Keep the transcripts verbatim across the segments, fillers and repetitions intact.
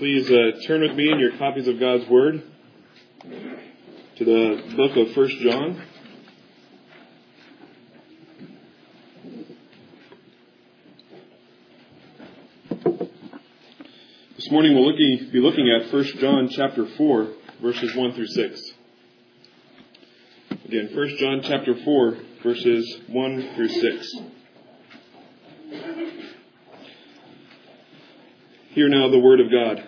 please uh, turn with me in your copies of God's Word to the book of First John. This morning we'll looking, be looking at First John chapter four, verses one through six. Again, First John chapter four, verses one through six. Hear now the word of God.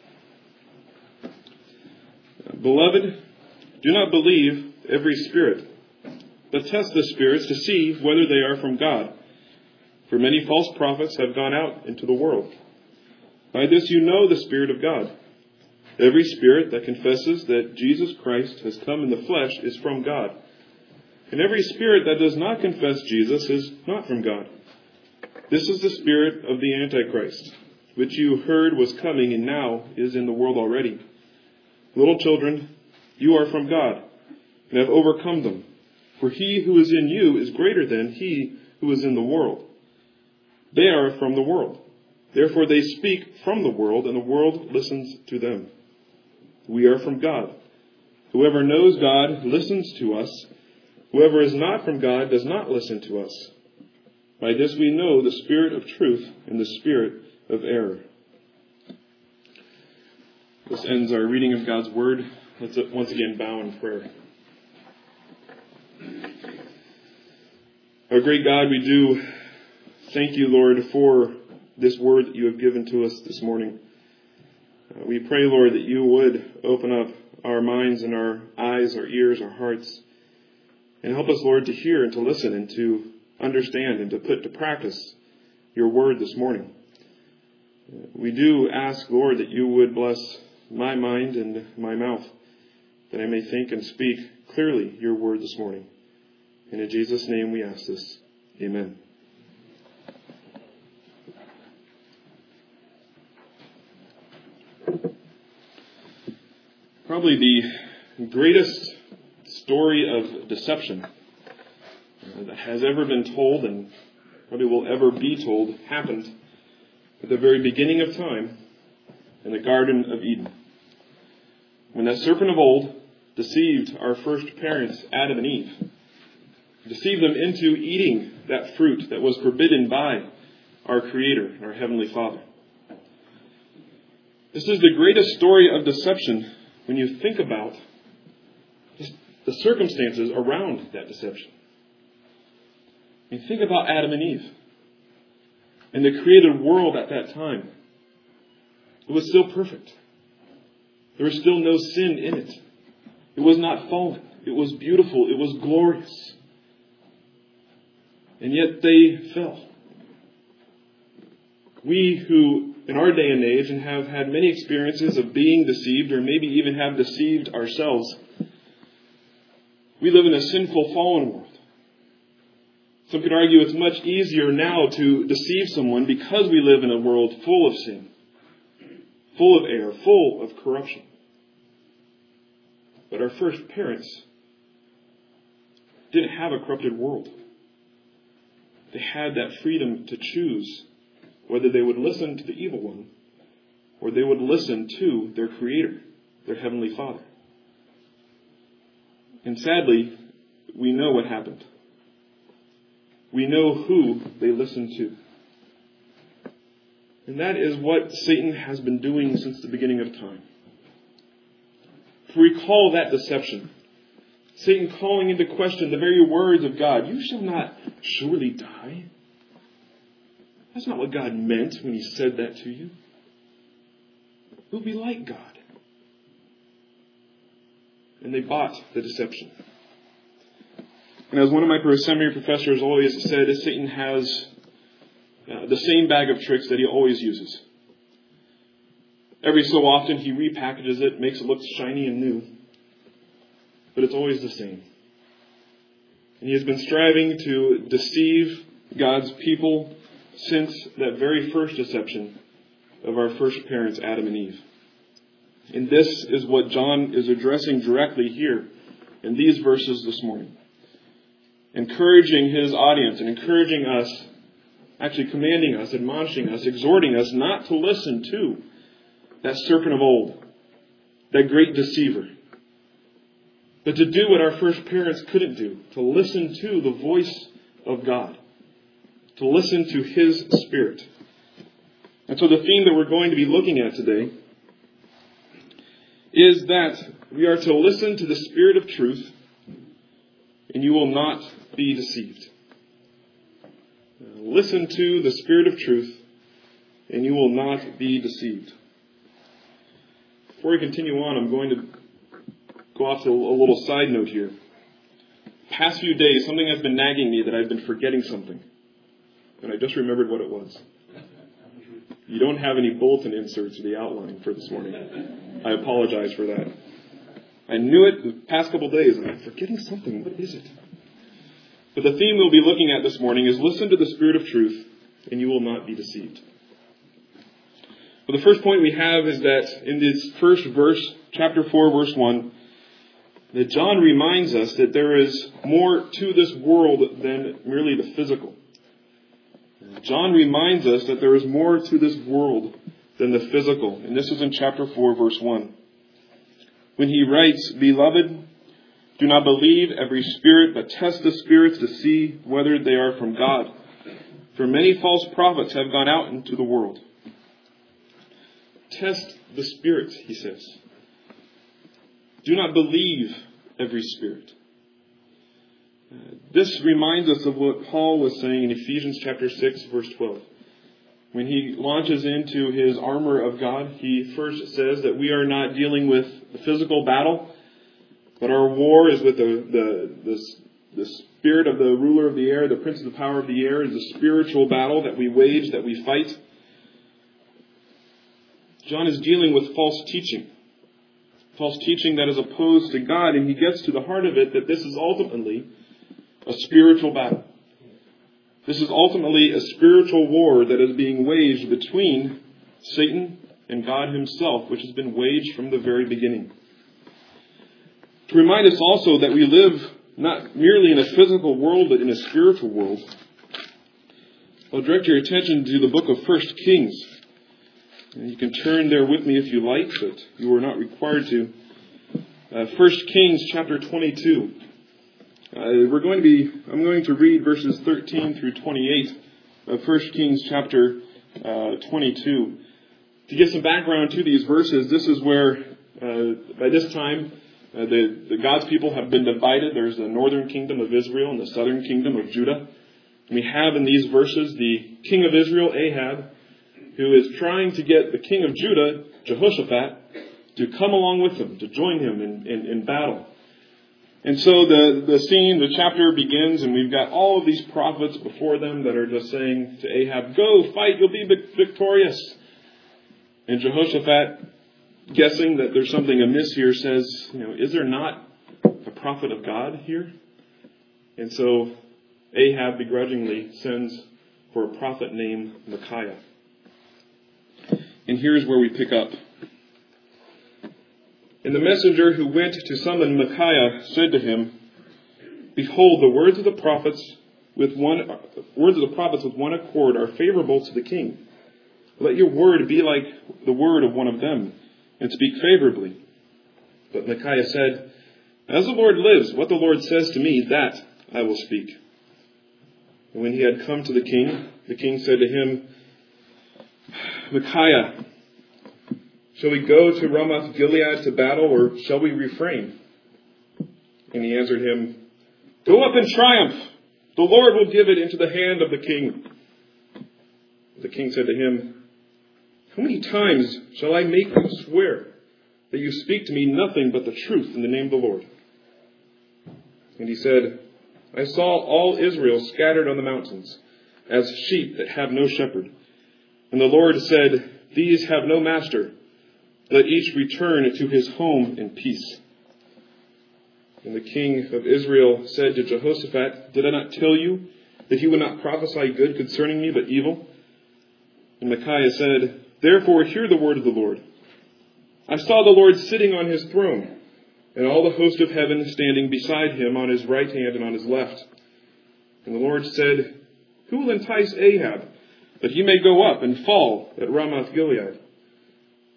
Beloved, do not believe every spirit, but test the spirits to see whether they are from God. For many false prophets have gone out into the world. By this you know the Spirit of God. Every spirit that confesses that Jesus Christ has come in the flesh is from God. And every spirit that does not confess Jesus is not from God. This is the spirit of the Antichrist, which you heard was coming and now is in the world already. Little children, you are from God and have overcome them. For he who is in you is greater than he who is in the world. They are from the world. Therefore they speak from the world, and the world listens to them. We are from God. Whoever knows God listens to us. Whoever is not from God does not listen to us. By this we know the spirit of truth and the spirit of error. This ends our reading of God's Word. Let's once again bow in prayer. Our great God, we do thank you, Lord, for this word that you have given to us this morning. Uh, we pray, Lord, that you would open up our minds and our eyes, our ears, our hearts, and help us, Lord, to hear and to listen and to understand and to put to practice your word this morning. Uh, we do ask, Lord, that you would bless my mind and my mouth, that I may think and speak clearly your word this morning. And in Jesus' name we ask this. Amen. Probably the greatest story of deception that has ever been told and probably will ever be told happened at the very beginning of time in the Garden of Eden. When that serpent of old deceived our first parents, Adam and Eve, deceived them into eating that fruit that was forbidden by our Creator, our Heavenly Father. This is the greatest story of deception when you think about the circumstances around that deception. You think about Adam and Eve and the created world at that time. It was still perfect. There was still no sin in it. It was not fallen. It was beautiful. It was glorious. And yet they fell. We who, in our day and age, and have had many experiences of being deceived, or maybe even have deceived ourselves, we live in a sinful, fallen world. Some could argue it's much easier now to deceive someone because we live in a world full of sin, full of error, full of corruption. But our first parents didn't have a corrupted world. They had that freedom to choose whether they would listen to the evil one or they would listen to their Creator, their Heavenly Father. And sadly, we know what happened. We know who they listened to. And that is what Satan has been doing since the beginning of time. To recall that deception, Satan calling into question the very words of God, "You shall not surely die." That's not what God meant when He said that to you. You'll be like God. And they bought the deception. And as one of my seminary professors always said, Satan has uh, the same bag of tricks that he always uses. Every so often he repackages it, makes it look shiny and new. But it's always the same. And he has been striving to deceive God's people since that very first deception of our first parents, Adam and Eve. And this is what John is addressing directly here in these verses this morning. Encouraging his audience and encouraging us, actually commanding us, admonishing us, exhorting us not to listen to that serpent of old, that great deceiver. But to do what our first parents couldn't do, to listen to the voice of God, to listen to His Spirit. And so the theme that we're going to be looking at today is that we are to listen to the Spirit of truth, and you will not be deceived. Listen to the Spirit of truth, and you will not be deceived. Before we continue on, I'm going to go off to a little side note here. Past few days, something has been nagging me that I've been forgetting something. And I just remembered what it was. You don't have any bulletin inserts or the outline for this morning. I apologize for that. I knew it the past couple days, and I'm forgetting something. What is it? But the theme we'll be looking at this morning is listen to the Spirit of truth, and you will not be deceived. Well, the first point we have is that in this first verse, chapter four, verse one, that John reminds us that there is more to this world than merely the physical. John reminds us that there is more to this world than the physical. And this is in chapter four, verse one. When he writes, "Beloved, do not believe every spirit, but test the spirits to see whether they are from God. For many false prophets have gone out into the world." Test the spirits, he says. Do not believe every spirit. Uh, this reminds us of what Paul was saying in Ephesians chapter six, verse twelve. When he launches into his armor of God, he first says that we are not dealing with the physical battle, but our war is with the, the, the, the spirit of the ruler of the air, the prince of the power of the air, is a spiritual battle that we wage, that we fight. John is dealing with false teaching. False teaching that is opposed to God, and he gets to the heart of it that this is ultimately a spiritual battle. This is ultimately a spiritual war that is being waged between Satan and God himself, which has been waged from the very beginning. To remind us also that we live not merely in a physical world, but in a spiritual world, I'll direct your attention to the book of First Kings. And you can turn there with me if you like, but you are not required to. Uh, First Kings chapter twenty-two. Uh, we're going to be. I'm going to read verses thirteen through twenty-eight of First Kings chapter uh, twenty-two. To give some background to these verses, this is where uh, by this time uh, the, the God's people have been divided. There's the northern kingdom of Israel and the southern kingdom of Judah. And we have in these verses the king of Israel, Ahab, who is trying to get the king of Judah, Jehoshaphat, to come along with him, to join him in, in, in battle. And so the, the scene, the chapter begins, and we've got all of these prophets before them that are just saying to Ahab, "Go, fight, you'll be victorious." And Jehoshaphat, guessing that there's something amiss here, says, you know, "Is there not a prophet of God here?" And so Ahab begrudgingly sends for a prophet named Micaiah. And here's where we pick up. "And the messenger who went to summon Micaiah said to him, Behold, the words of the prophets with one words of the prophets with one accord are favorable to the king. Let your word be like the word of one of them, and speak favorably." But Micaiah said, "As the Lord lives, what the Lord says to me, that I will speak." And when he had come to the king, the king said to him, "Micaiah, shall we go to Ramoth Gilead to battle, or shall we refrain?" And he answered him, "Go up in triumph. The Lord will give it into the hand of the king." The king said to him, "How many times shall I make you swear that you speak to me nothing but the truth in the name of the Lord?" And he said, "I saw all Israel scattered on the mountains, as sheep that have no shepherd. And the Lord said, These have no master. Let each return to his home in peace." And the king of Israel said to Jehoshaphat, "Did I not tell you that he would not prophesy good concerning me, but evil?" And Micaiah said, "Therefore hear the word of the Lord. I saw the Lord sitting on his throne, and all the host of heaven standing beside him on his right hand and on his left. And the Lord said, Who will entice Ahab, that he may go up and fall at Ramoth Gilead?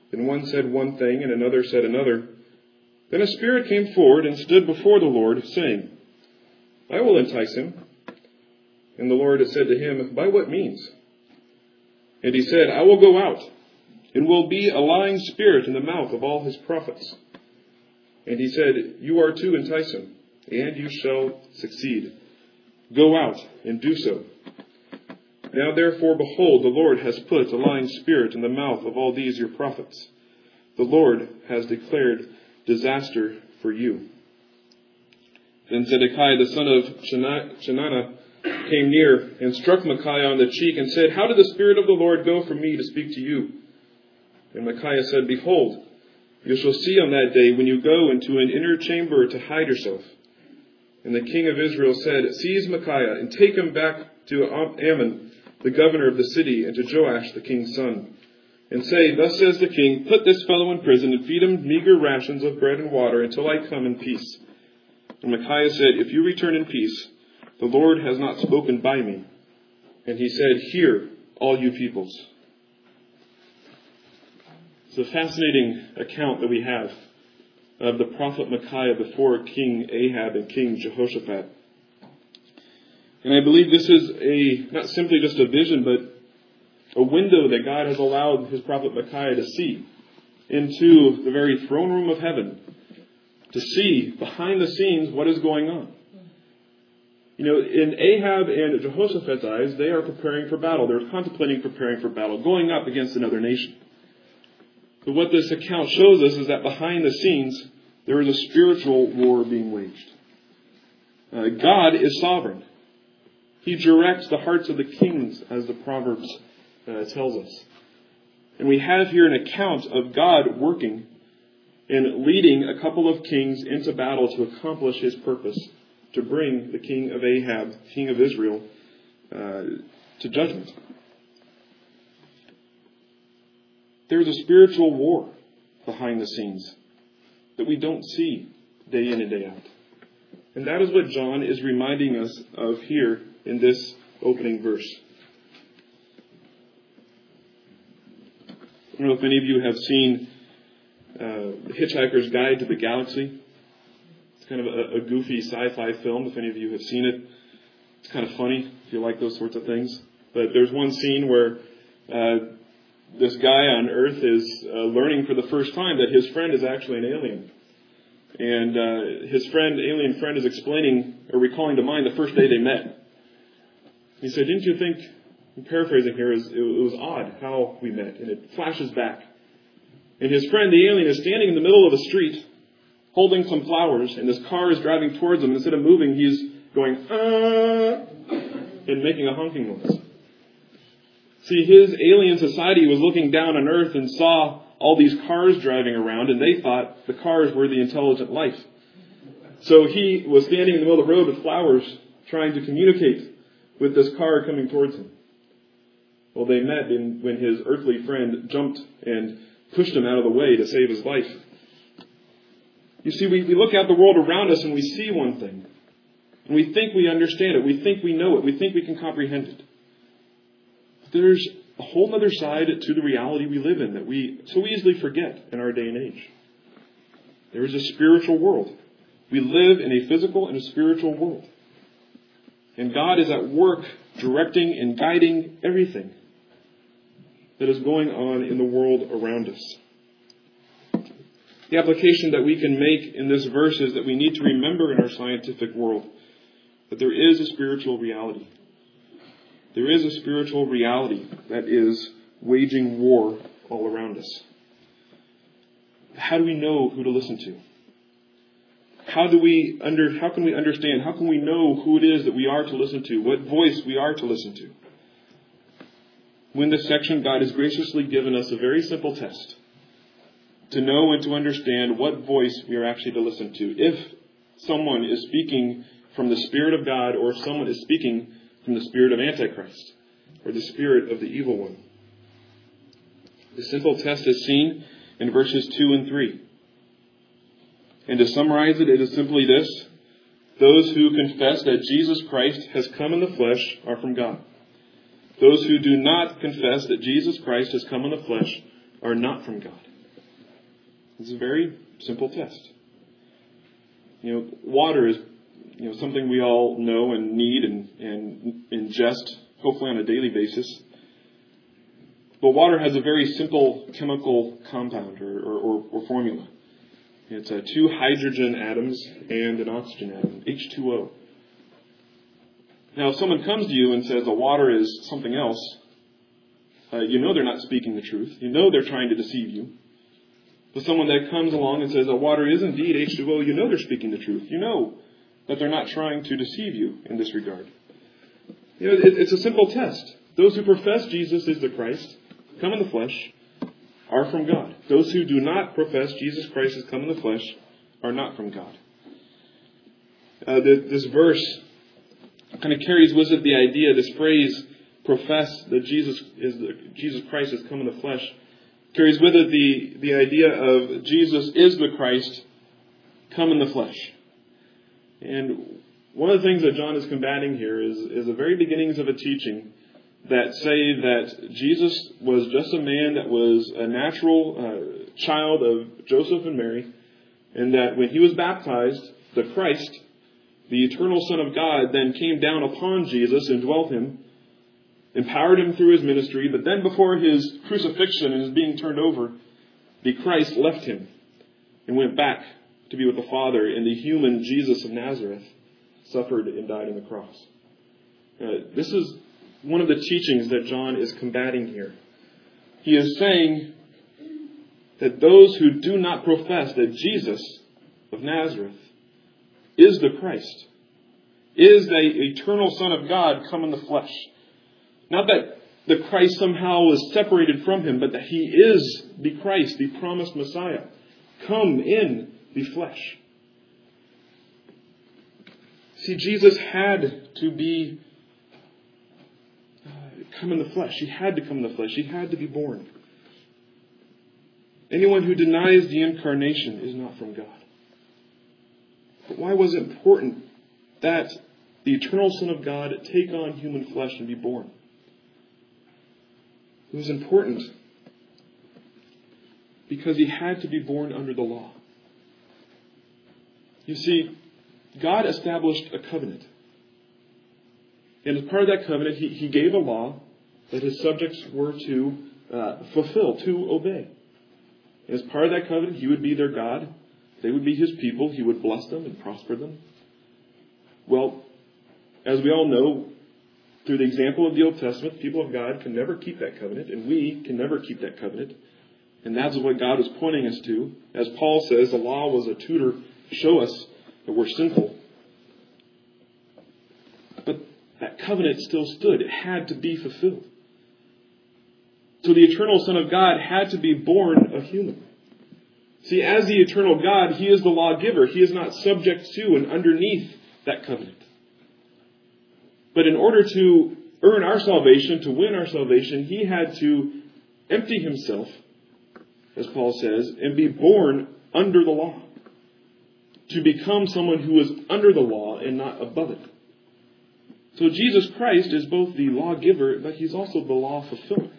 And one said one thing, and another said another. Then a spirit came forward and stood before the Lord, saying, I will entice him. And the Lord said to him, By what means? And he said, I will go out, and will be a lying spirit in the mouth of all his prophets. And he said, You are to entice him, and you shall succeed. Go out and do so. Now therefore, behold, the Lord has put a lying spirit in the mouth of all these your prophets. The Lord has declared disaster for you. Then Zedekiah the son of Chenaanah came near and struck Micaiah on the cheek and said, How did the Spirit of the Lord go from me to speak to you? And Micaiah said, Behold, you shall see on that day when you go into an inner chamber to hide yourself. And the king of Israel said, Seize Micaiah and take him back to Ammon, the governor of the city, and to Joash, the king's son. And say, Thus says the king, Put this fellow in prison and feed him meager rations of bread and water until I come in peace. And Micaiah said, If you return in peace, the Lord has not spoken by me. And he said, Hear, all you peoples. It's a fascinating account that we have of the prophet Micaiah before King Ahab and King Jehoshaphat. And I believe this is a not simply just a vision, but a window that God has allowed his prophet Micaiah to see into the very throne room of heaven, to see behind the scenes what is going on. You know, in Ahab and Jehoshaphat's eyes, they are preparing for battle. They're contemplating preparing for battle, going up against another nation. But what this account shows us is that behind the scenes, there is a spiritual war being waged. Uh, God is sovereign. He directs the hearts of the kings, as the Proverbs uh, tells us. And we have here an account of God working and leading a couple of kings into battle to accomplish his purpose, to bring the king of Ahab, king of Israel, uh, to judgment. There's a spiritual war behind the scenes that we don't see day in and day out. And that is what John is reminding us of here in this opening verse. I don't know if any of you have seen uh, The Hitchhiker's Guide to the Galaxy. It's kind of a, a goofy sci-fi film, if any of you have seen it. It's kind of funny, if you like those sorts of things. But there's one scene where uh, this guy on Earth is uh, learning for the first time that his friend is actually an alien. And uh, his friend, alien friend, is explaining or recalling to mind the first day they met. He said, didn't you think, I'm paraphrasing here, it was odd how we met. And it flashes back. And his friend, the alien, is standing in the middle of a street holding some flowers. And this car is driving towards him. Instead of moving, he's going, ah, and making a honking noise. See, his alien society was looking down on Earth and saw all these cars driving around, and they thought the cars were the intelligent life. So he was standing in the middle of the road with flowers, trying to communicate with this car coming towards him. Well, they met in, when his earthly friend jumped and pushed him out of the way to save his life. You see, we, we look at the world around us and we see one thing. And we think we understand it. We think we know it. We think we can comprehend it. There's a whole other side to the reality we live in that we so easily forget in our day and age. There is a spiritual world. We live in a physical and a spiritual world. And God is at work directing and guiding everything that is going on in the world around us. The application that we can make in this verse is that we need to remember in our scientific world that there is a spiritual reality. There is a spiritual reality that is waging war all around us. How do we know who to listen to? How do we under, how can we understand? How can we know who it is that we are to listen to? What voice we are to listen to? In this section, God has graciously given us a very simple test to know and to understand what voice we are actually to listen to. If someone is speaking from the Spirit of God, or if someone is speaking from the spirit of Antichrist, or the spirit of the evil one. The simple test is seen in verses two and three. And to summarize it, it is simply this: those who confess that Jesus Christ has come in the flesh are from God. Those who do not confess that Jesus Christ has come in the flesh are not from God. It's a very simple test. You know, water is, you know, something we all know and need and, and ingest, hopefully on a daily basis. But water has a very simple chemical compound or, or, or formula. It's uh, two hydrogen atoms and an oxygen atom, H two O. Now, if someone comes to you and says the water is something else, uh, you know they're not speaking the truth. You know they're trying to deceive you. But someone that comes along and says the water is indeed H two O, you know they're speaking the truth. You know that they're not trying to deceive you in this regard. You know, it, it's a simple test. Those who profess Jesus is the Christ, come in the flesh, are from God. Those who do not profess Jesus Christ has come in the flesh are not from God. Uh, the, this verse kind of carries with it the idea, this phrase, profess that Jesus is the, Jesus Christ has come in the flesh, carries with it the, the idea of Jesus is the Christ, come in the flesh. And one of the things that John is combating here is, is the very beginnings of a teaching that say that Jesus was just a man that was a natural uh, child of Joseph and Mary, and that when he was baptized, the Christ, the eternal Son of God, then came down upon Jesus and dwelt him, empowered him through his ministry, but then before his crucifixion and his being turned over, the Christ left him and went back to be with the Father, and the human Jesus of Nazareth suffered and died on the cross. Uh, this is one of the teachings that John is combating here. He is saying that those who do not profess that Jesus of Nazareth is the Christ, is the eternal Son of God come in the flesh. Not that the Christ somehow was separated from him, but that he is the Christ, the promised Messiah, come in the flesh. See, Jesus had to be come in the flesh. He had to come in the flesh. He had to be born. Anyone who denies the incarnation is not from God. But why was it important that the eternal Son of God take on human flesh and be born? It was important because he had to be born under the law. You see, God established a covenant. And as part of that covenant, he, he gave a law that his subjects were to uh, fulfill, to obey. And as part of that covenant, he would be their God. They would be his people. He would bless them and prosper them. Well, as we all know, through the example of the Old Testament, the people of God can never keep that covenant, and we can never keep that covenant. And that's what God was pointing us to. As Paul says, the law was a tutor to show us that we're sinful. But that covenant still stood. It had to be fulfilled. So the eternal Son of God had to be born a human. See, as the eternal God, he is the lawgiver. He is not subject to and underneath that covenant. But in order to earn our salvation, to win our salvation, he had to empty himself, as Paul says, and be born under the law. To become someone who is under the law and not above it. So Jesus Christ is both the lawgiver, but he's also the law fulfiller.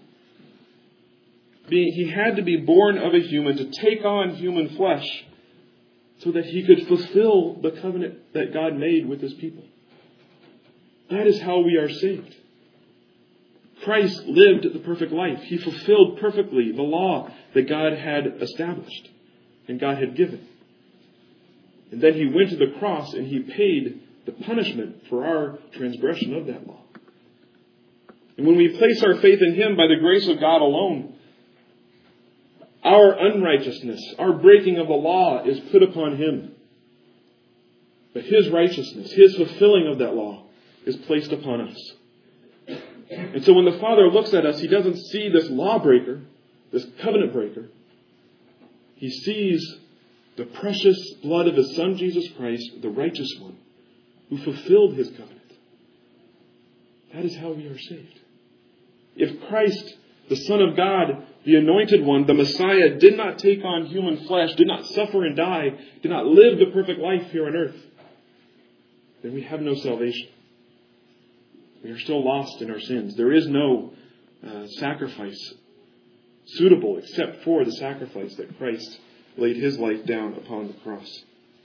He had to be born of a human to take on human flesh so that he could fulfill the covenant that God made with his people. That is how we are saved. Christ lived the perfect life. He fulfilled perfectly the law that God had established and God had given. And then he went to the cross and he paid the punishment for our transgression of that law. And when we place our faith in him by the grace of God alone, our unrighteousness, our breaking of the law is put upon him. But his righteousness, his fulfilling of that law is placed upon us. And so when the Father looks at us, he doesn't see this lawbreaker, this covenant breaker. He sees the precious blood of his Son, Jesus Christ, the righteous one, who fulfilled his covenant. That is how we are saved. If Christ, the Son of God, the Anointed One, the Messiah, did not take on human flesh, did not suffer and die, did not live the perfect life here on earth, then we have no salvation. We are still lost in our sins. There is no uh, sacrifice suitable except for the sacrifice that Christ laid his life down upon the cross.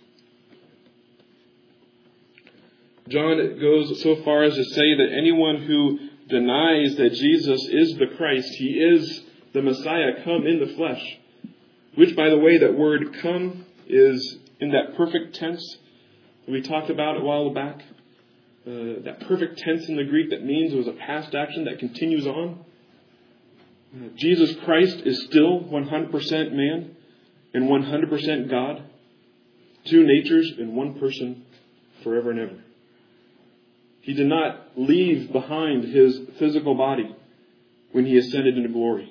John goes so far as to say that anyone who denies that Jesus is the Christ, he is the Messiah come in the flesh, which, by the way, that word come is in that perfect tense that we talked about a while back. Uh, that perfect tense in the Greek that means it was a past action that continues on. Uh, Jesus Christ is still one hundred percent man and one hundred percent God. Two natures in one person forever and ever. He did not leave behind his physical body when he ascended into glory.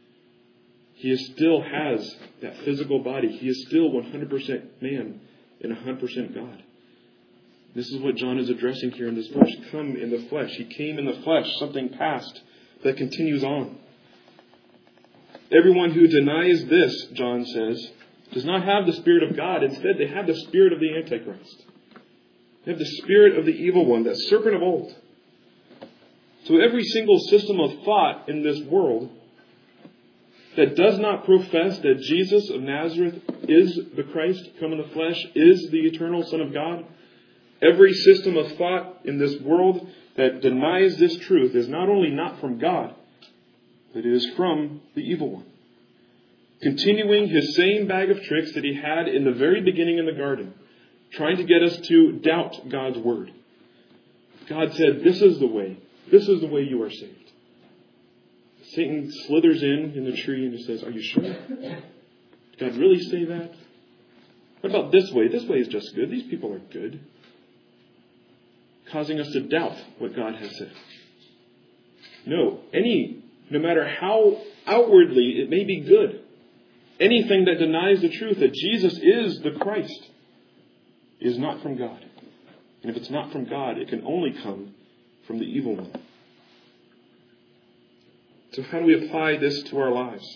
He still has that physical body. He is still one hundred percent man and one hundred percent God. This is what John is addressing here in this verse. Come in the flesh. He came in the flesh, something past that continues on. Everyone who denies this, John says, does not have the Spirit of God. Instead, they have the spirit of the Antichrist. They have the spirit of the evil one, that serpent of old. So every single system of thought in this world that does not profess that Jesus of Nazareth is the Christ come in the flesh, is the eternal Son of God, every system of thought in this world that denies this truth is not only not from God, but it is from the evil one. Continuing his same bag of tricks that he had in the very beginning in the garden, trying to get us to doubt God's word. God said, this is the way. This is the way you are saved. Satan slithers in in the tree and he says, are you sure? Did God really say that? What about this way? This way is just good. These people are good. Causing us to doubt what God has said. No, any, no matter how outwardly it may be good, anything that denies the truth that Jesus is the Christ is not from God. And if it's not from God, it can only come from the evil one. So how do we apply this to our lives?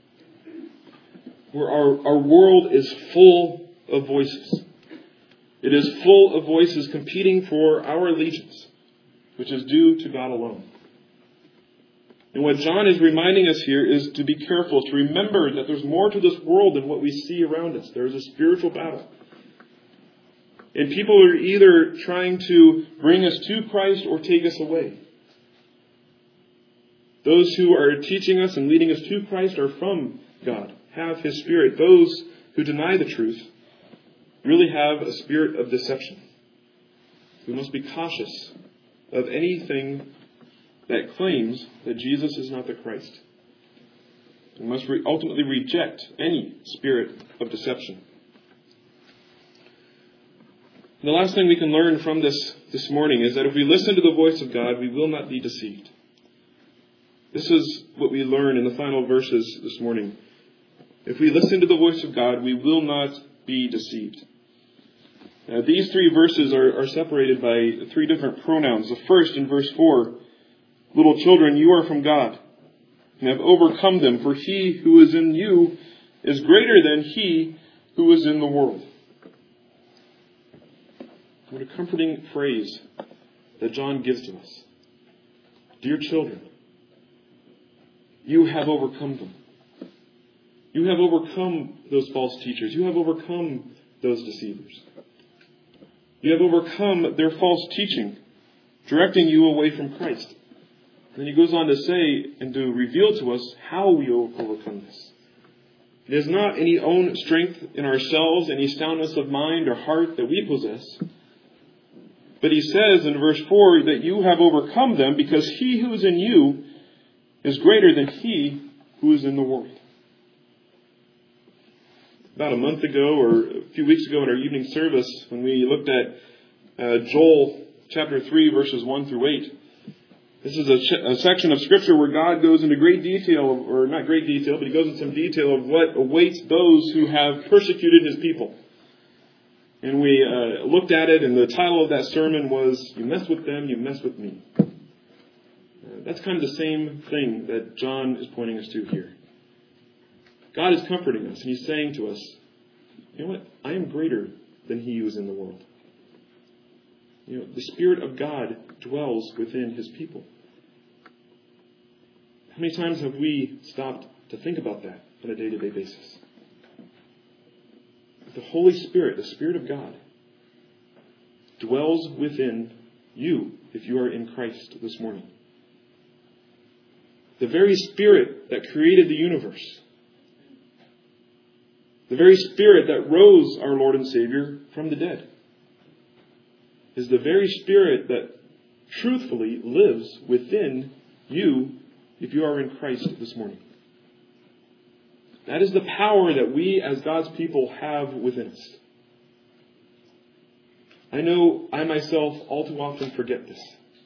Where our, our world is full of voices. It is full of voices competing for our allegiance, which is due to God alone. And what John is reminding us here is to be careful, to remember that there's more to this world than what we see around us. There is a spiritual battle. And people are either trying to bring us to Christ or take us away. Those who are teaching us and leading us to Christ are from God, have His Spirit. Those who deny the truth really have a spirit of deception. We must be cautious of anything that claims that Jesus is not the Christ. We must re- ultimately reject any spirit of deception. The last thing we can learn from this this morning is that if we listen to the voice of God, we will not be deceived. This is what we learn in the final verses this morning. If we listen to the voice of God, we will not be deceived. Now, these three verses are, are separated by three different pronouns. The first, in verse four, little children, you are from God, and have overcome them, for he who is in you is greater than he who is in the world. What a comforting phrase that John gives to us. Dear children, you have overcome them. You have overcome those false teachers. You have overcome those deceivers. You have overcome their false teaching, directing you away from Christ. And then he goes on to say and to reveal to us how we overcome this. It is not any own strength in ourselves, any soundness of mind or heart that we possess. But he says in verse four that you have overcome them because he who is in you is greater than he who is in the world. About a month ago or a few weeks ago in our evening service, when we looked at uh, Joel chapter three, verses one through eight, this is a, ch- a section of Scripture where God goes into great detail, or not great detail, but he goes into some detail of what awaits those who have persecuted his people. And we uh, looked at it, and the title of that sermon was, You Mess With Them, You Mess With Me. Uh, that's kind of the same thing that John is pointing us to here. God is comforting us, and he's saying to us, you know what? I am greater than he who is in the world. You know, the Spirit of God dwells within his people. How many times have we stopped to think about that on a day-to-day basis? The Holy Spirit, the Spirit of God, dwells within you if you are in Christ this morning. The very Spirit that created the universe, the very Spirit that rose our Lord and Savior from the dead, is the very Spirit that truthfully lives within you if you are in Christ this morning. That is the power that we as God's people have within us. I know I myself all too often forget this.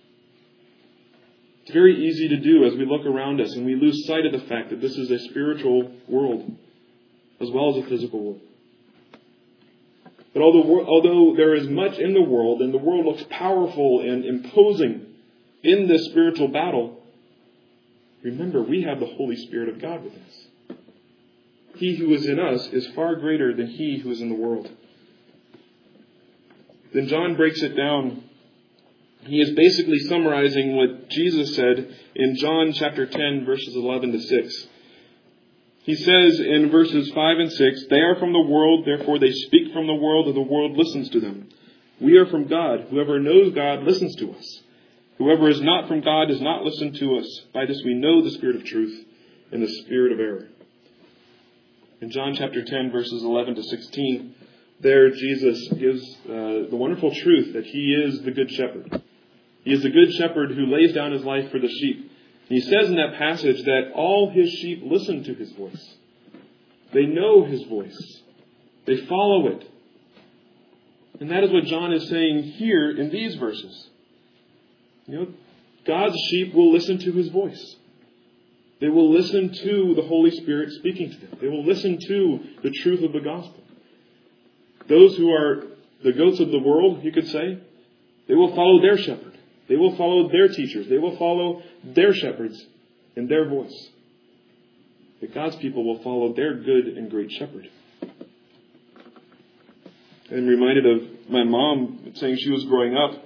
It's very easy to do as we look around us and we lose sight of the fact that this is a spiritual world as well as a physical world. But although, although there is much in the world and the world looks powerful and imposing in this spiritual battle, remember we have the Holy Spirit of God within us. He who is in us is far greater than he who is in the world. Then John breaks it down. He is basically summarizing what Jesus said in John chapter ten, verses eleven to six. He says in verses five and six, "They are from the world, therefore they speak from the world, and the world listens to them. We are from God. Whoever knows God listens to us. Whoever is not from God does not listen to us. By this we know the spirit of truth and the spirit of error." In John chapter ten, verses eleven to sixteen, there Jesus gives uh, the wonderful truth that he is the good shepherd. He is the good shepherd who lays down his life for the sheep. And he says in that passage that all his sheep listen to his voice. They know his voice. They follow it. And that is what John is saying here in these verses. You know, God's sheep will listen to his voice. They will listen to the Holy Spirit speaking to them. They will listen to the truth of the gospel. Those who are the goats of the world, you could say, they will follow their shepherd. They will follow their teachers. They will follow their shepherds and their voice. But God's people will follow their good and great shepherd. I'm reminded of my mom saying she was growing up.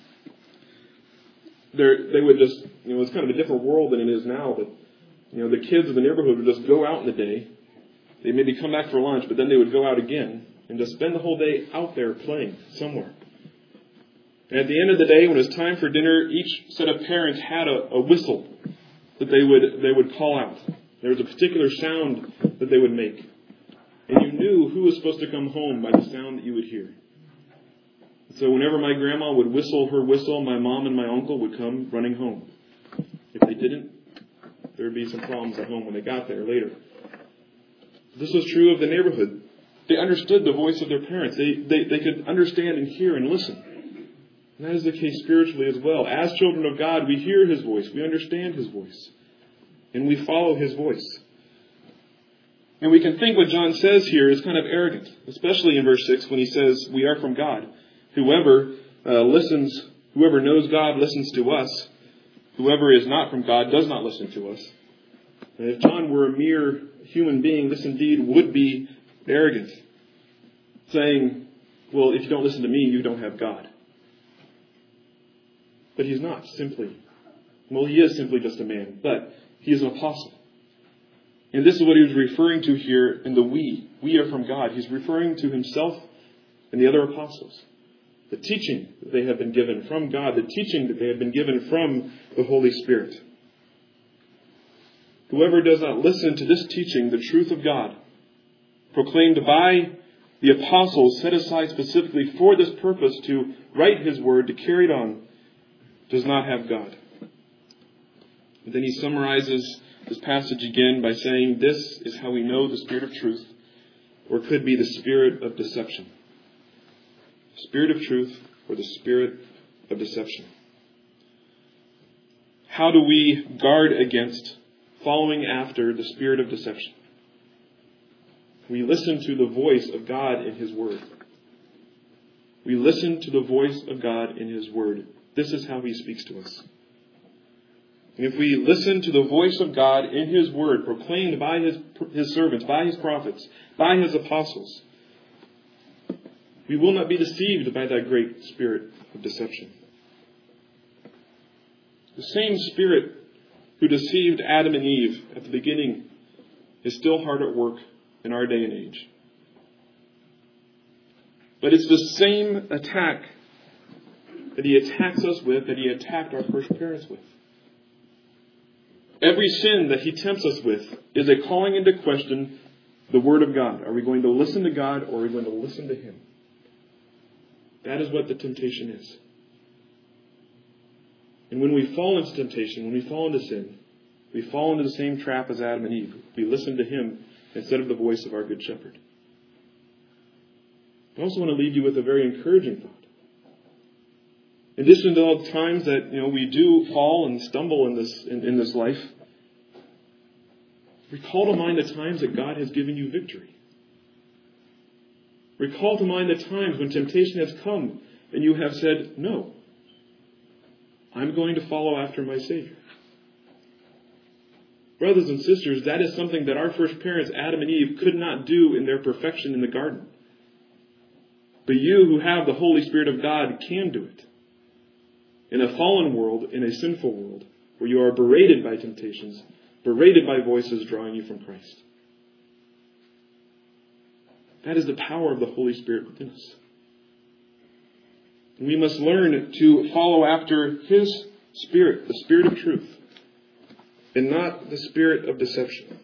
They would just, you know, it's kind of a different world than it is now, but, you know, the kids of the neighborhood would just go out in the day. They maybe come back for lunch, but then they would go out again and just spend the whole day out there playing somewhere. And at the end of the day, when it was time for dinner, each set of parents had a, a whistle that they would they would call out. There was a particular sound that they would make. And you knew who was supposed to come home by the sound that you would hear. So whenever my grandma would whistle her whistle, my mom and my uncle would come running home. If they didn't, there would be some problems at home when they got there later. This was true of the neighborhood. They understood the voice of their parents. They, they, they could understand and hear and listen. And that is the case spiritually as well. As children of God, we hear his voice. We understand his voice. And we follow his voice. And we can think what John says here is kind of arrogant, especially in verse six when he says, "We are from God. Whoever uh, listens, whoever knows God listens to us. Whoever is not from God does not listen to us." And if John were a mere human being, this indeed would be arrogant. Saying, well, if you don't listen to me, you don't have God. But he's not simply. Well, he is simply just a man, but he is an apostle. And this is what he was referring to here in the we. We are from God. He's referring to himself and the other apostles. The teaching that they have been given from God, the teaching that they have been given from the Holy Spirit. Whoever does not listen to this teaching, the truth of God, proclaimed by the apostles set aside specifically for this purpose to write his word, to carry it on, does not have God. And then he summarizes this passage again by saying, this is how we know the spirit of truth, or could be the spirit of deception. Spirit of truth or the spirit of deception. How do we guard against following after the spirit of deception? We listen to the voice of God in his word. We listen to the voice of God in his word. This is how he speaks to us. And if we listen to the voice of God in his word, proclaimed by his, his servants, by his prophets, by his apostles, we will not be deceived by that great spirit of deception. The same spirit who deceived Adam and Eve at the beginning is still hard at work in our day and age. But it's the same attack that he attacks us with, that he attacked our first parents with. Every sin that he tempts us with is a calling into question the Word of God. Are we going to listen to God, or are we going to listen to him? That is what the temptation is. And when we fall into temptation, when we fall into sin, we fall into the same trap as Adam and Eve. We listen to him instead of the voice of our Good Shepherd. I also want to leave you with a very encouraging thought. In addition to all the times that you know we do fall and stumble in this in, in this life, recall to mind the times that God has given you victory. Recall to mind the times when temptation has come and you have said, no, I'm going to follow after my Savior. Brothers and sisters, that is something that our first parents, Adam and Eve, could not do in their perfection in the garden. But you who have the Holy Spirit of God can do it. In a fallen world, in a sinful world, where you are berated by temptations, berated by voices drawing you from Christ. That is the power of the Holy Spirit within us. And we must learn to follow after His Spirit, the Spirit of truth, and not the spirit of deception.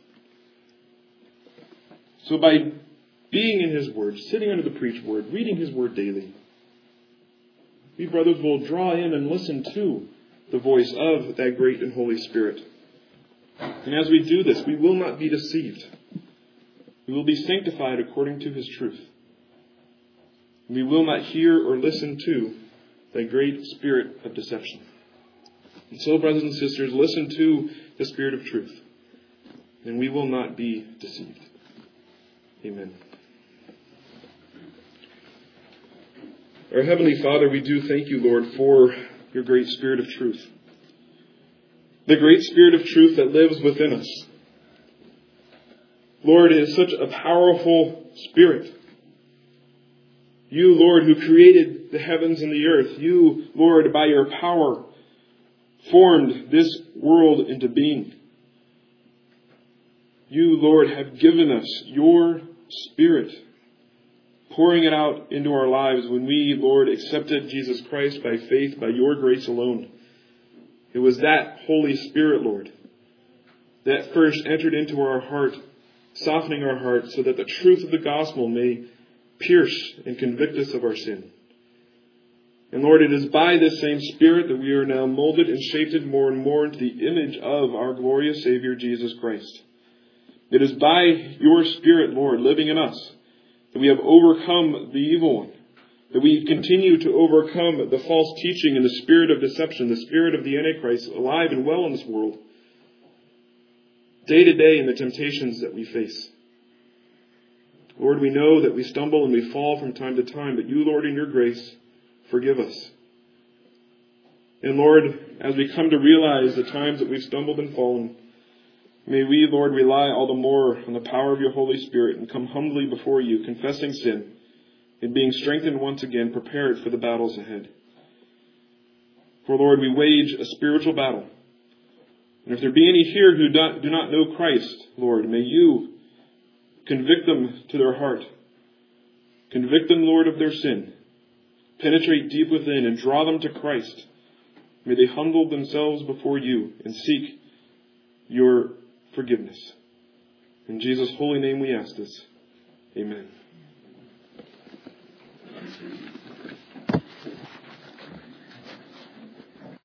So by being in His Word, sitting under the preached Word, reading His Word daily, we, brothers, will draw in and listen to the voice of that great and Holy Spirit. And as we do this, we will not be deceived. We will be sanctified according to His truth. We will not hear or listen to that great spirit of deception. And so, brothers and sisters, listen to the Spirit of truth, and we will not be deceived. Amen. Our Heavenly Father, we do thank you, Lord, for your great Spirit of truth. The great Spirit of truth that lives within us. Lord, it is such a powerful Spirit. You, Lord, who created the heavens and the earth. You, Lord, by your power, formed this world into being. You, Lord, have given us your Spirit, pouring it out into our lives when we, Lord, accepted Jesus Christ by faith, by your grace alone. It was that Holy Spirit, Lord, that first entered into our heart, softening our heart so that the truth of the gospel may pierce and convict us of our sin. And Lord, it is by this same Spirit that we are now molded and shaped more and more into the image of our glorious Savior, Jesus Christ. It is by your Spirit, Lord, living in us, that we have overcome the evil one, that we continue to overcome the false teaching and the spirit of deception, the spirit of the Antichrist, alive and well in this world, day to day in the temptations that we face. Lord, we know that we stumble and we fall from time to time, but you, Lord, in your grace, forgive us. And Lord, as we come to realize the times that we've stumbled and fallen, may we, Lord, rely all the more on the power of your Holy Spirit and come humbly before you, confessing sin and being strengthened once again, prepared for the battles ahead. For, Lord, we wage a spiritual battle. And if there be any here who do not know Christ, Lord, may you convict them to their heart. Convict them, Lord, of their sin. Penetrate deep within and draw them to Christ. May they humble themselves before you and seek your forgiveness. In Jesus' holy name we ask this. Amen.